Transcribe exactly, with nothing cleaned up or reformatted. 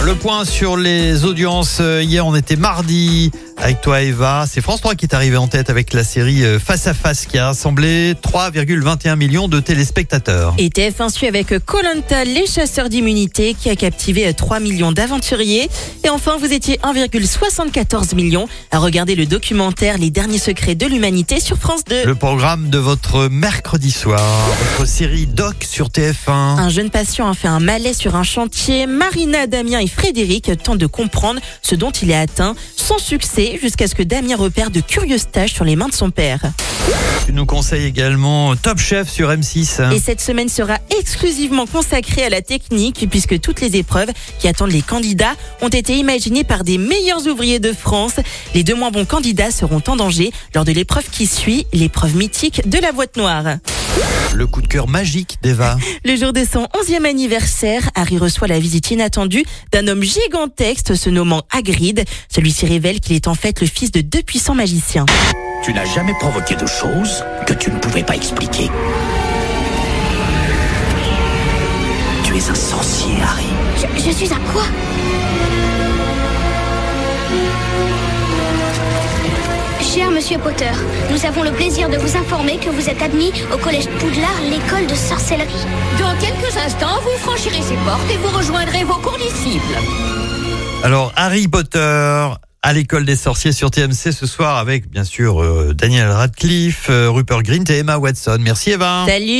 Le point sur les audiences. Hier, on était mardi avec toi, Eva. C'est France trois qui est arrivé en tête avec la série Face à Face qui a rassemblé trois virgule vingt et un millions de téléspectateurs. Et T F un suit avec Koh-Lanta, les chasseurs d'immunité, qui a captivé trois millions d'aventuriers. Et enfin, vous étiez un virgule soixante-quatorze million à regarder le documentaire Les derniers secrets de l'humanité sur France deux. Le programme de votre mercredi soir, votre série Doc sur T F un. Un jeune patient a fait un malaise sur un chantier. Marina, Damien et Frédéric tentent de comprendre ce dont il est atteint, sans succès, jusqu'à ce que Damien repère de curieuses taches sur les mains de son père. Tu nous conseilles également Top Chef sur M six. Et cette semaine sera exclusivement consacrée à la technique, puisque toutes les épreuves qui attendent les candidats ont été imaginées par des meilleurs ouvriers de France. Les deux moins bons candidats seront en danger lors de l'épreuve qui suit, l'épreuve mythique de la boîte noire. Le coup de cœur magique d'Eva. Le jour de son onzième anniversaire, Harry reçoit la visite inattendue d'un homme gigantesque se nommant Hagrid. Celui-ci révèle qu'il est en fait le fils de deux puissants magiciens. Tu n'as jamais provoqué de choses que tu ne pouvais pas expliquer. Tu es un sorcier, Harry. Je, je suis un quoi? Cher Monsieur Potter, nous avons le plaisir de vous informer que vous êtes admis au collège Poudlard, l'école de sorcellerie. Dans quelques instants, vous franchirez ces portes et vous rejoindrez vos condisciples. Alors, Harry Potter à l'école des sorciers sur T M C ce soir avec, bien sûr, euh, Daniel Radcliffe, euh, Rupert Grint et Emma Watson. Merci Eva. Salut.